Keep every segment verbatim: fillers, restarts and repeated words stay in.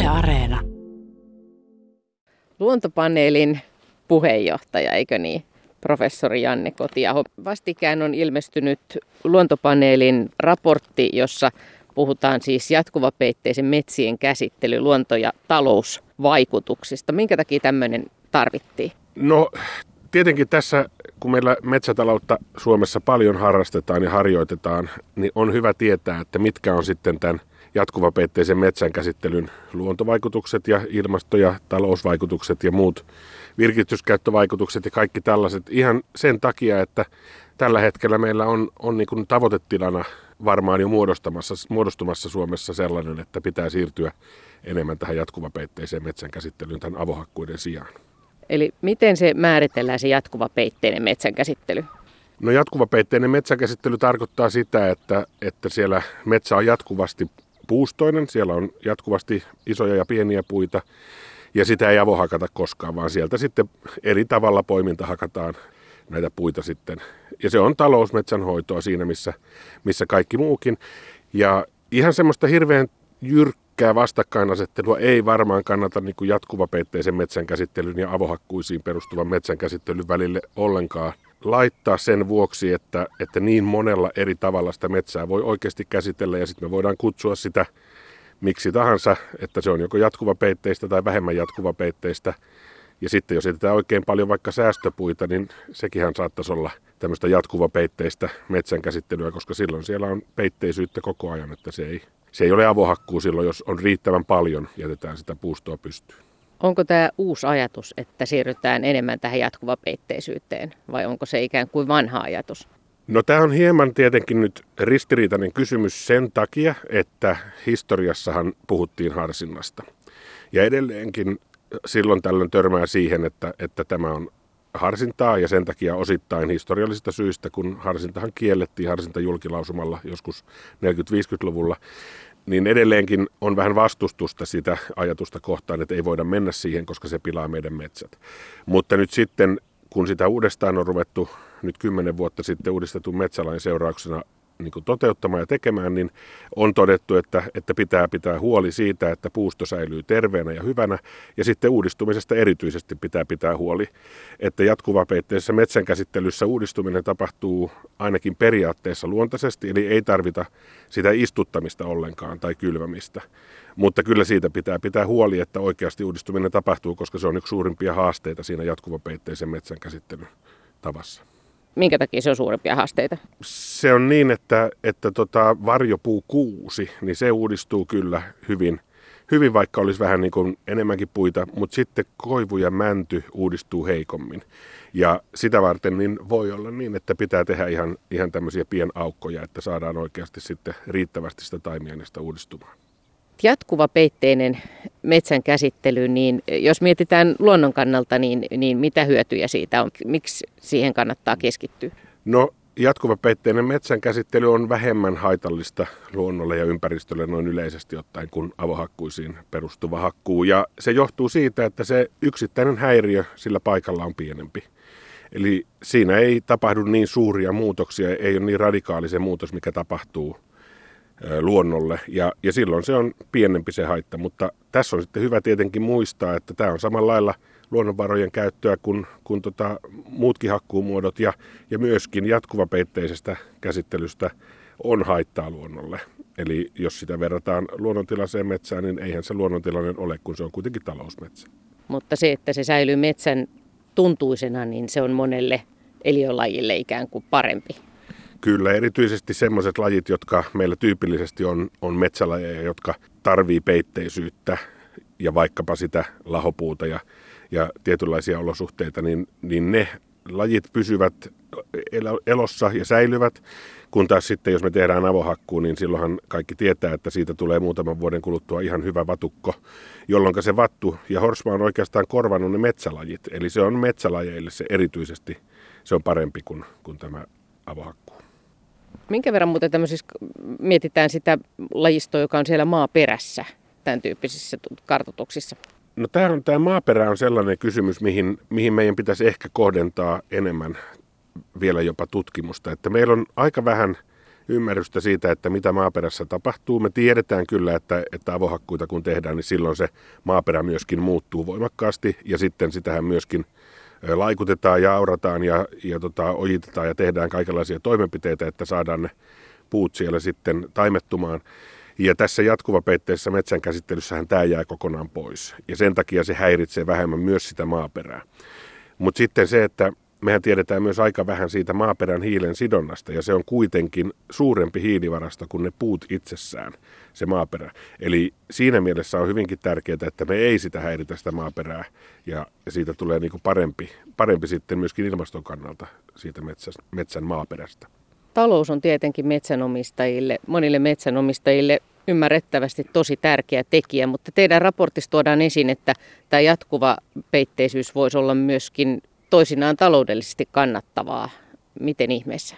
Yle Areena. Luontopaneelin puheenjohtaja, eikö niin? Professori Janne Kotiaho. Vastikään on ilmestynyt Luontopaneelin raportti, jossa puhutaan siis jatkuvapeitteisen metsien käsittely, luonto- ja talousvaikutuksista. Minkä takia tämmöinen tarvittiin? No tietenkin tässä, kun meillä metsätaloutta Suomessa paljon harrastetaan ja harjoitetaan, niin on hyvä tietää, että mitkä on sitten tämän jatkuvapeitteisen metsän käsittelyn luontovaikutukset ja ilmasto- ja talousvaikutukset ja muut virkistyskäyttövaikutukset ja kaikki tällaiset ihan sen takia, että tällä hetkellä meillä on, on niin kuin tavoitetilana varmaan jo muodostamassa, muodostumassa Suomessa sellainen, että pitää siirtyä enemmän tähän jatkuvapeitteiseen metsän käsittelyyn tämän avohakkuiden sijaan. Eli miten se määritellään se jatkuvapeitteinen metsän käsittely? No jatkuvapeitteinen metsäkäsittely tarkoittaa sitä, että, että siellä metsä on jatkuvasti puustoinen, siellä on jatkuvasti isoja ja pieniä puita ja sitä ei avohakata koskaan, vaan sieltä sitten eri tavalla poiminta hakataan näitä puita sitten. Ja se on talousmetsänhoitoa siinä, missä, missä kaikki muukin. Ja ihan semmoista hirveän jyrkkää vastakkainasettelua ei varmaan kannata niin kuin jatkuvapeitteisen metsän käsittelyn ja avohakkuisiin perustuvan metsän käsittelyn välille ollenkaan laittaa sen vuoksi, että, että niin monella eri tavalla sitä metsää voi oikeasti käsitellä ja sitten me voidaan kutsua sitä miksi tahansa, että se on joko jatkuvapeitteistä tai vähemmän jatkuvapeitteistä. Ja sitten jos jätetään oikein paljon vaikka säästöpuita, niin sekinhän saattaisi olla tämmöistä jatkuvapeitteistä metsän käsittelyä, koska silloin siellä on peitteisyyttä koko ajan, että se ei, se ei ole avohakkuu silloin, jos on riittävän paljon, jätetään sitä puustoa pystyyn. Onko tämä uusi ajatus, että siirrytään enemmän tähän jatkuvapeitteisyyteen, vai onko se ikään kuin vanha ajatus? No tämä on hieman tietenkin nyt ristiriitainen kysymys sen takia, että historiassahan puhuttiin harsinnasta. Ja edelleenkin silloin tällöin törmää siihen, että, että tämä on harsintaa ja sen takia osittain historiallisista syistä, kun harsintahan kiellettiin harsintajulkilausumalla joskus neljäkymmentä-viisikymmentäluvulla, niin edelleenkin on vähän vastustusta sitä ajatusta kohtaan, että ei voida mennä siihen, koska se pilaa meidän metsät. Mutta nyt sitten, kun sitä uudestaan on ruvettu nyt kymmenen vuotta sitten uudistetun metsälain seurauksena niin kuin toteuttamaan ja tekemään, niin on todettu, että, että pitää pitää huoli siitä, että puusto säilyy terveenä ja hyvänä. Ja sitten uudistumisesta erityisesti pitää pitää huoli, että jatkuvapeitteisessä metsänkäsittelyssä uudistuminen tapahtuu ainakin periaatteessa luontaisesti, eli ei tarvita sitä istuttamista ollenkaan tai kylvämistä. Mutta kyllä siitä pitää pitää huoli, että oikeasti uudistuminen tapahtuu, koska se on yksi suurimpia haasteita siinä jatkuvapeitteisen metsänkäsittelyn tavassa. Minkä takia se on suurempia haasteita? Se on niin, että, että tota varjopuu kuusi, niin se uudistuu kyllä hyvin, hyvin vaikka olisi vähän niin kuin enemmänkin puita, mutta sitten koivu ja mänty uudistuu heikommin. Ja sitä varten niin voi olla niin, että pitää tehdä ihan, ihan tämmöisiä pienaukkoja, että saadaan oikeasti sitten riittävästi sitä taimiaineesta uudistumaan. Jatkuvapeitteinen metsän käsittely, niin jos mietitään luonnon kannalta, niin, niin mitä hyötyjä siitä on? Miksi siihen kannattaa keskittyä? No jatkuvapeitteinen metsän käsittely on vähemmän haitallista luonnolle ja ympäristölle noin yleisesti ottaen kuin avohakkuisiin perustuva hakkuu. Ja se johtuu siitä, että se yksittäinen häiriö sillä paikalla on pienempi. Eli siinä ei tapahdu niin suuria muutoksia, ei ole niin radikaali se muutos, mikä tapahtuu luonnolle, ja, ja silloin se on pienempi se haitta, mutta tässä on sitten hyvä tietenkin muistaa, että tämä on samalla lailla luonnonvarojen käyttöä kuin, kuin tota, muutkin hakkuumuodot, ja, ja myöskin jatkuvapeitteisestä käsittelystä on haittaa luonnolle. Eli jos sitä verrataan luonnontilaiseen metsään, niin eihän se luonnontilainen ole, kun se on kuitenkin talousmetsä. Mutta se, että se säilyy metsän tuntuisena, niin se on monelle eliölajille ikään kuin parempi. Kyllä, erityisesti sellaiset lajit, jotka meillä tyypillisesti on, on metsälajeja, jotka tarvii peitteisyyttä ja vaikkapa sitä lahopuuta ja, ja tietynlaisia olosuhteita, niin, niin ne lajit pysyvät elossa ja säilyvät, kun taas sitten jos me tehdään avohakkuu, niin silloinhan kaikki tietää, että siitä tulee muutaman vuoden kuluttua ihan hyvä vatukko, jolloin se vattu ja horsma on oikeastaan korvannut ne metsälajit, eli se on metsälajeille se erityisesti, se on parempi kuin, kuin tämä avohakkuu. Minkä verran muuten tämmöisissä mietitään sitä lajistoa, joka on siellä maaperässä, tämän tyyppisissä kartoituksissa? No tämä, on, tämä maaperä on sellainen kysymys, mihin, mihin meidän pitäisi ehkä kohdentaa enemmän vielä jopa tutkimusta. Että meillä on aika vähän ymmärrystä siitä, että mitä maaperässä tapahtuu. Me tiedetään kyllä, että, että avohakkuita kun tehdään, niin silloin se maaperä myöskin muuttuu voimakkaasti ja sitten sitähän myöskin laikutetaan ja aurataan ja, ja tota, ojitetaan ja tehdään kaikenlaisia toimenpiteitä, että saadaan ne puut siellä sitten taimettumaan. Ja tässä jatkuvapeitteisessä metsän käsittelyssähän tämä jää kokonaan pois ja sen takia se häiritsee vähemmän myös sitä maaperää. Mutta sitten se, että mehän tiedetään myös aika vähän siitä maaperän hiilen sidonnasta ja se on kuitenkin suurempi hiilivarasto kuin ne puut itsessään, se maaperä. Eli siinä mielessä on hyvinkin tärkeää, että me ei sitä häiritä sitä maaperää ja siitä tulee niin kuin parempi, parempi sitten myöskin ilmaston kannalta siitä metsän, metsän maaperästä. Talous on tietenkin metsänomistajille, monille metsänomistajille ymmärrettävästi tosi tärkeä tekijä, mutta teidän raportissa tuodaan esiin, että tämä jatkuva peitteisyys voisi olla myöskin toisinaan taloudellisesti kannattavaa. Miten ihmeessä?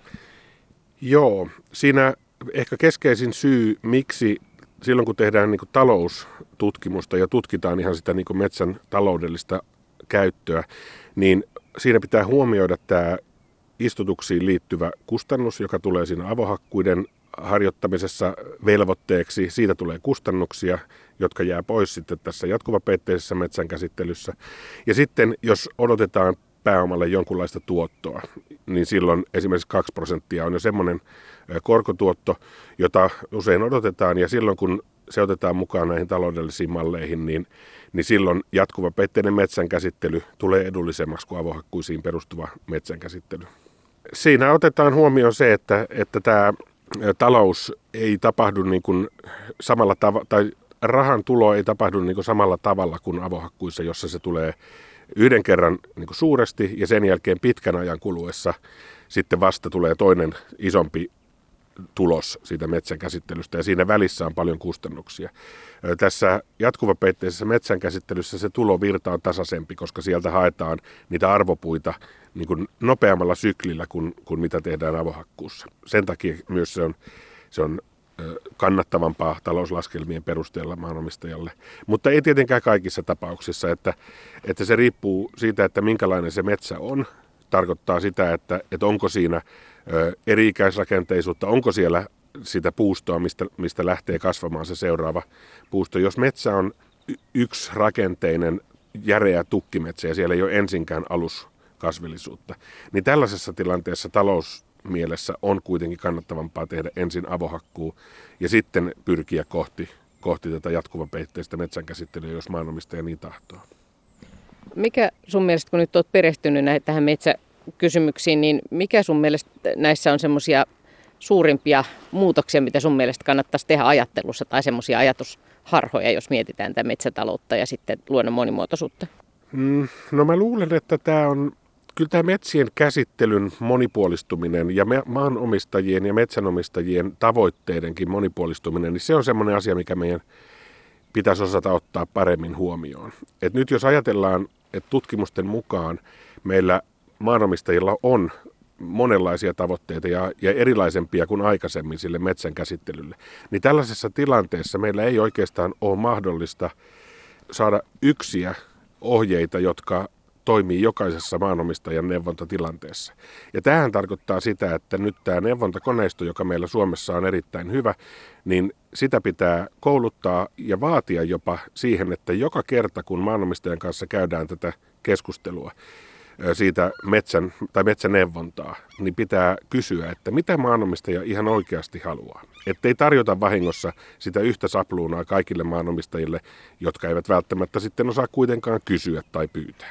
Joo, siinä ehkä keskeisin syy, miksi silloin kun tehdään niin kuin taloustutkimusta ja tutkitaan ihan sitä niin kuin metsän taloudellista käyttöä, niin siinä pitää huomioida tämä istutuksiin liittyvä kustannus, joka tulee siinä avohakkuiden harjoittamisessa velvoitteeksi. Siitä tulee kustannuksia, jotka jää pois sitten tässä jatkuvapeitteisessä metsän käsittelyssä. Ja sitten jos odotetaan pääomalle jonkunlaista tuottoa, niin silloin esimerkiksi kaksi prosenttia on jo semmoinen korkotuotto, jota usein odotetaan. Ja silloin kun se otetaan mukaan näihin taloudellisiin malleihin, niin, niin silloin jatkuvapeitteinen metsän käsittely tulee edullisemmaksi kuin avohakkuisiin perustuva metsän käsittely. Siinä otetaan huomioon se, että, että tämä talous ei tapahdu niin kuin samalla tavalla, tai rahan tulo ei tapahdu niin kuin samalla tavalla kuin avohakkuissa, jossa se tulee yhden kerran niin kuin suuresti ja sen jälkeen pitkän ajan kuluessa sitten vasta tulee toinen isompi tulos siitä metsän käsittelystä ja siinä välissä on paljon kustannuksia. Tässä jatkuvapeitteisessä metsän käsittelyssä se tulovirta on tasaisempi, koska sieltä haetaan niitä arvopuita niin kuin nopeammalla syklillä kuin, kuin mitä tehdään avohakkuussa. Sen takia myös se on, se on kannattavampaa talouslaskelmien perusteella maanomistajalle. Mutta ei tietenkään kaikissa tapauksissa, että, että se riippuu siitä, että minkälainen se metsä on. Tarkoittaa sitä, että, että onko siinä eri-ikäisrakenteisuutta, onko siellä sitä puustoa, mistä, mistä lähtee kasvamaan se seuraava puusto. Jos metsä on yksi rakenteinen järeä tukkimetsä ja siellä ei ole ensinkään aluskasvillisuutta, niin tällaisessa tilanteessa talousmielessä on kuitenkin kannattavampaa tehdä ensin avohakkuu ja sitten pyrkiä kohti, kohti tätä jatkuvapeitteistä metsänkäsittelyä, jos maanomistaja niin tahtoo. Mikä sun mielestä, kun nyt olet perehtynyt näihin, tähän metsäkysymyksiin, niin mikä sun mielestä näissä on semmoisia suurimpia muutoksia, mitä sun mielestä kannattaisi tehdä ajattelussa tai semmoisia ajatusharhoja, jos mietitään tätä metsätaloutta ja sitten luonnon monimuotoisuutta? Mm, no mä luulen, että tämä on, kyllä tämä metsien käsittelyn monipuolistuminen ja maanomistajien ja metsänomistajien tavoitteidenkin monipuolistuminen, niin se on semmoinen asia, mikä meidän pitäisi osata ottaa paremmin huomioon. Et nyt jos ajatellaan, että tutkimusten mukaan meillä maanomistajilla on monenlaisia tavoitteita ja, ja erilaisempia kuin aikaisemmin sille metsän käsittelylle, niin tällaisessa tilanteessa meillä ei oikeastaan ole mahdollista saada yksiä ohjeita, jotka toimii jokaisessa maanomistajan neuvontatilanteessa. Ja tämähän tarkoittaa sitä, että nyt tämä neuvontakoneisto, joka meillä Suomessa on erittäin hyvä, niin sitä pitää kouluttaa ja vaatia jopa siihen, että joka kerta kun maanomistajan kanssa käydään tätä keskustelua siitä metsän tai metsäneuvontaa, niin pitää kysyä, että mitä maanomistaja ihan oikeasti haluaa. Että ei tarjota vahingossa sitä yhtä sapluunaa kaikille maanomistajille, jotka eivät välttämättä sitten osaa kuitenkaan kysyä tai pyytää.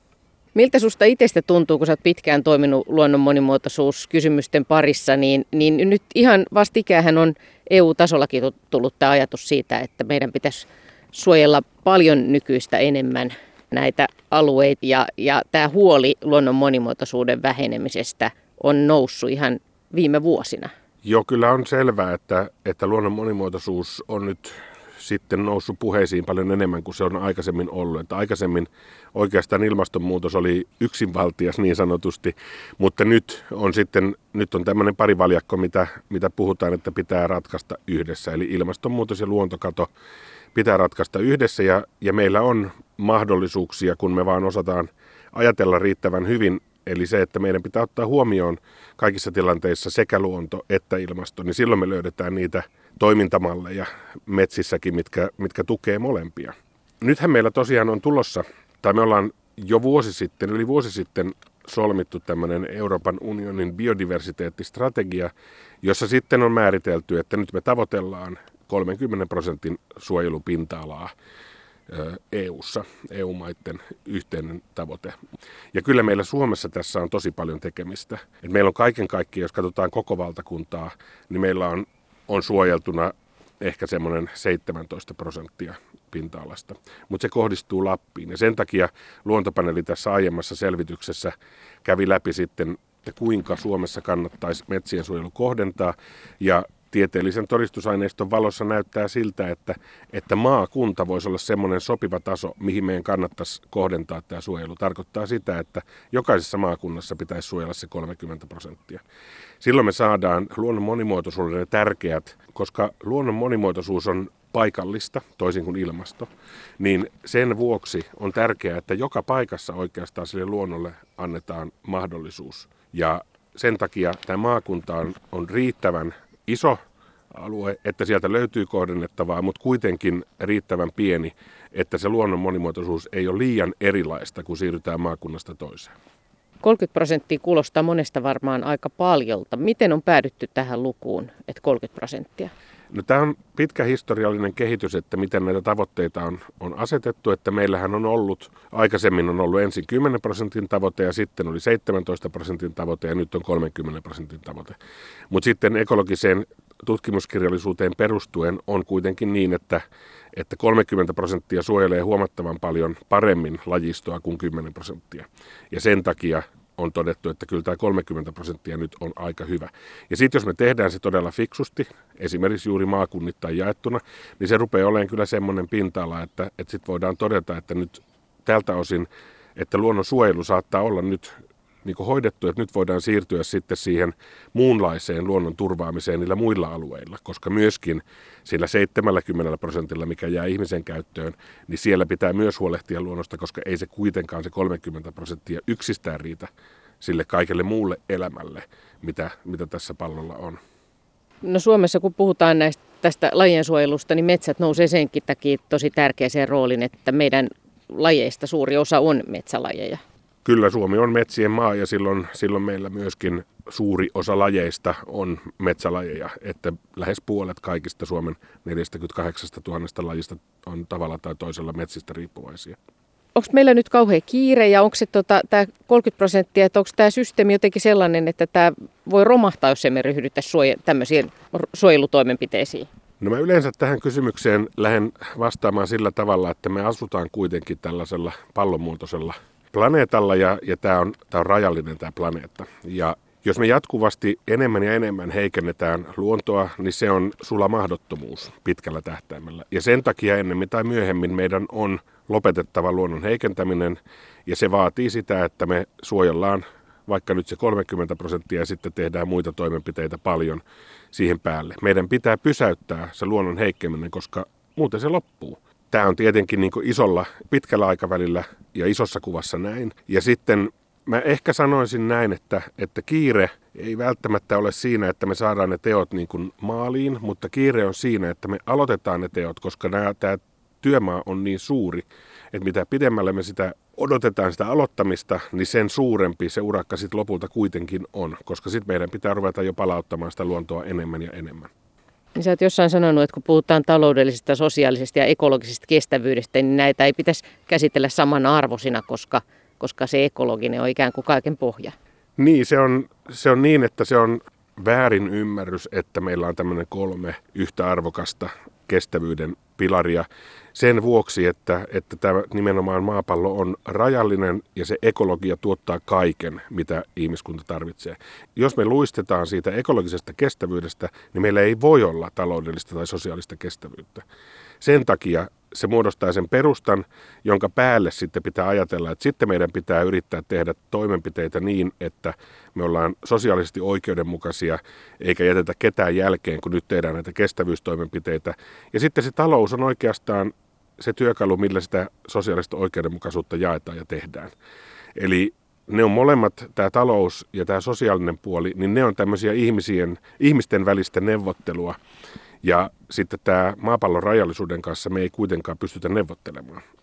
Miltä susta itsestä tuntuu, kun sä oot pitkään toiminut luonnon monimuotoisuuskysymysten parissa, niin, niin nyt ihan vastikäänhän on E U-tasollakin tullut tämä ajatus siitä, että meidän pitäisi suojella paljon nykyistä enemmän näitä alueita ja, ja tämä huoli luonnon monimuotoisuuden vähenemisestä on noussut ihan viime vuosina. Joo, kyllä on selvää, että, että luonnon monimuotoisuus on nyt sitten noussut puheisiin paljon enemmän kuin se on aikaisemmin ollut. Että aikaisemmin oikeastaan ilmastonmuutos oli yksinvaltias niin sanotusti, mutta nyt on sitten nyt on tämmöinen parivaljakko, mitä, mitä puhutaan, että pitää ratkaista yhdessä. Eli ilmastonmuutos ja luontokato pitää ratkaista yhdessä ja, ja meillä on mahdollisuuksia, kun me vaan osataan ajatella riittävän hyvin, eli se, että meidän pitää ottaa huomioon kaikissa tilanteissa sekä luonto että ilmasto, niin silloin me löydetään niitä toimintamalleja metsissäkin, mitkä, mitkä tukee molempia. Nythän meillä tosiaan on tulossa, tai me ollaan jo vuosi sitten, yli vuosi sitten solmittu tämmöinen Euroopan unionin biodiversiteettistrategia, jossa sitten on määritelty, että nyt me tavoitellaan kolmenkymmenen prosentin suojelupinta-alaa E U:ssa, E U-maiden yhteinen tavoite. Ja kyllä meillä Suomessa tässä on tosi paljon tekemistä. Et meillä on kaiken kaikkiaan, jos katsotaan koko valtakuntaa, niin meillä on, on suojeltuna ehkä semmoinen seitsemäntoista prosenttia pinta-alasta, mutta se kohdistuu Lappiin. Ja sen takia Luontopaneeli tässä aiemmassa selvityksessä kävi läpi sitten, että kuinka Suomessa kannattaisi metsien suojelu kohdentaa. Ja tieteellisen todistusaineiston valossa näyttää siltä, että, että maakunta voisi olla semmoinen sopiva taso, mihin meidän kannattaisi kohdentaa tämä suojelu. Tarkoittaa sitä, että jokaisessa maakunnassa pitäisi suojella se kolmekymmentä prosenttia. Silloin me saadaan luonnon monimuotoisuuden tärkeät, koska luonnon monimuotoisuus on paikallista, toisin kuin ilmasto, niin sen vuoksi on tärkeää, että joka paikassa oikeastaan sille luonnolle annetaan mahdollisuus. Ja sen takia tämä maakunta on, on riittävän iso alue, että sieltä löytyy kohdennettavaa, mutta kuitenkin riittävän pieni, että se luonnon monimuotoisuus ei ole liian erilaista, kun siirrytään maakunnasta toiseen. kolmekymmentä prosenttia kuulostaa monesta varmaan aika paljolta. Miten on päädytty tähän lukuun, että kolmekymmentä prosenttia? No, tämä on pitkä historiallinen kehitys, että miten näitä tavoitteita on, on asetettu, että meillähän on ollut, aikaisemmin on ollut ensin kymmenen prosentin tavoite ja sitten oli seitsemäntoista prosentin tavoite ja nyt on kolmekymmentä prosentin tavoite. Mutta sitten ekologiseen tutkimuskirjallisuuteen perustuen on kuitenkin niin, että, että kolmekymmentä prosenttia suojelee huomattavan paljon paremmin lajistoa kuin kymmenen prosenttia. Ja sen takia on todettu, että kyllä tämä kolmekymmentä prosenttia nyt on aika hyvä. Ja sitten jos me tehdään se todella fiksusti, esimerkiksi juuri maakunnittain jaettuna, niin se rupeaa olemaan kyllä semmoinen pinta-ala, että, että sitten voidaan todeta, että nyt tältä osin, että luonnon suojelu saattaa olla nyt niin kuin hoidettu, että nyt voidaan siirtyä sitten siihen muunlaiseen luonnon turvaamiseen niillä muilla alueilla, koska myöskin sillä seitsemänkymmentä prosentilla, mikä jää ihmisen käyttöön, niin siellä pitää myös huolehtia luonnosta, koska ei se kuitenkaan se kolmekymmentä prosenttia yksistään riitä sille kaikelle muulle elämälle, mitä, mitä tässä pallolla on. No Suomessa kun puhutaan näistä, tästä lajien suojelusta, niin metsät nousee senkin takia tosi tärkeäseen rooliin, että meidän lajeista suuri osa on metsälajeja. Kyllä Suomi on metsien maa ja silloin, silloin meillä myöskin suuri osa lajeista on metsälajeja, että lähes puolet kaikista Suomen neljäkymmentäkahdeksantuhatta lajista on tavalla tai toisella metsistä riippuvaisia. Onko meillä nyt kauhean kiire ja onko se tota, tämä kolmekymmentä prosenttia, että onko tämä systeemi jotenkin sellainen, että tämä voi romahtaa, jos emme ryhdytä suoja, tämmöisiin suojelutoimenpiteisiin? No mä yleensä tähän kysymykseen lähden vastaamaan sillä tavalla, että me asutaan kuitenkin tällaisella pallonmuotoisella planeetalla ja, ja tämä on, tämä on rajallinen tämä planeetta. Ja jos me jatkuvasti enemmän ja enemmän heikennetään luontoa, niin se on sula mahdottomuus pitkällä tähtäimellä. Ja sen takia ennemmin tai myöhemmin meidän on lopetettava luonnon heikentäminen ja se vaatii sitä, että me suojellaan vaikka nyt se kolmekymmentä prosenttia ja sitten tehdään muita toimenpiteitä paljon siihen päälle. Meidän pitää pysäyttää se luonnon heikkeminen, koska muuten se loppuu. Tämä on tietenkin niin kuin isolla, pitkällä aikavälillä ja isossa kuvassa näin. Ja sitten mä ehkä sanoisin näin, että, että kiire ei välttämättä ole siinä, että me saadaan ne teot niin kuin maaliin, mutta kiire on siinä, että me aloitetaan ne teot, koska nämä, tämä työmaa on niin suuri, että mitä pidemmälle me sitä odotetaan sitä aloittamista, niin sen suurempi se urakka sitten lopulta kuitenkin on, koska sitten meidän pitää ruveta jo palauttamaan sitä luontoa enemmän ja enemmän. Niin sä oot jossain sanonut, että kun puhutaan taloudellisesta, sosiaalisesta ja ekologisesta kestävyydestä, niin näitä ei pitäisi käsitellä samana arvoisina, koska, koska se ekologinen on ikään kuin kaiken pohja. Niin, se on, se on niin, että se on väärin ymmärrys, että meillä on tämmöinen kolme yhtä arvokasta kestävyyden pilaria sen vuoksi, että, että tämä nimenomaan maapallo on rajallinen ja se ekologia tuottaa kaiken, mitä ihmiskunta tarvitsee. Jos me luistetaan siitä ekologisesta kestävyydestä, niin meillä ei voi olla taloudellista tai sosiaalista kestävyyttä. Sen takia se muodostaa sen perustan, jonka päälle sitten pitää ajatella, että sitten meidän pitää yrittää tehdä toimenpiteitä niin, että me ollaan sosiaalisesti oikeudenmukaisia, eikä jätetä ketään jälkeen, kun nyt tehdään näitä kestävyystoimenpiteitä. Ja sitten se talous on oikeastaan se työkalu, millä sitä sosiaalista oikeudenmukaisuutta jaetaan ja tehdään. Eli ne on molemmat, tämä talous ja tämä sosiaalinen puoli, niin ne on tämmöisiä ihmisien, ihmisten välistä neuvottelua. Ja sitten tämä maapallon rajallisuuden kanssa me ei kuitenkaan pystytä neuvottelemaan.